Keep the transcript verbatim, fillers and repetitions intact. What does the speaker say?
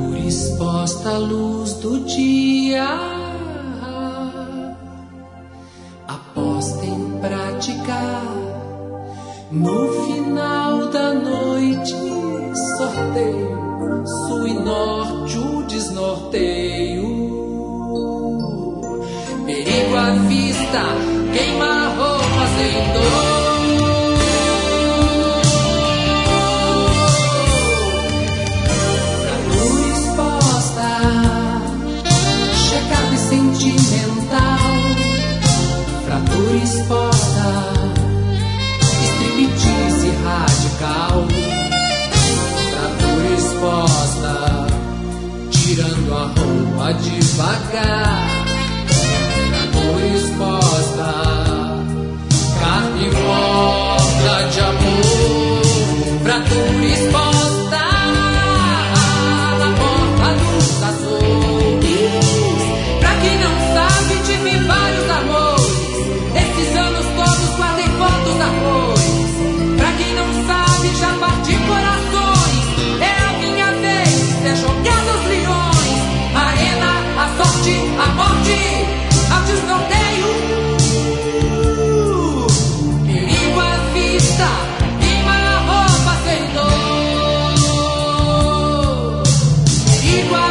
fratura exposta à luz do dia, aposta em prática. No final da noite, sorteio, sul e norte, o desnorteio. Perigo à vista, queima a roupa sem dor. Fratura exposta, checada e sentimental. Fratura exposta, striptease radical. Fratura exposta, tirando a roupa devagar. Fratura exposta, carne morta de amor. Fratura exposta, na porta dos açougues. Pra quem não sabe, tive vários amores. Esses anos todos guardei fotos da flores. Pra quem não sabe, já parti corações. É a minha vez, é jogar nos leões. Arena, a sorte, a morte, ao desnorteio. Perigo à vista, queima a roupa sem dor. Perigo à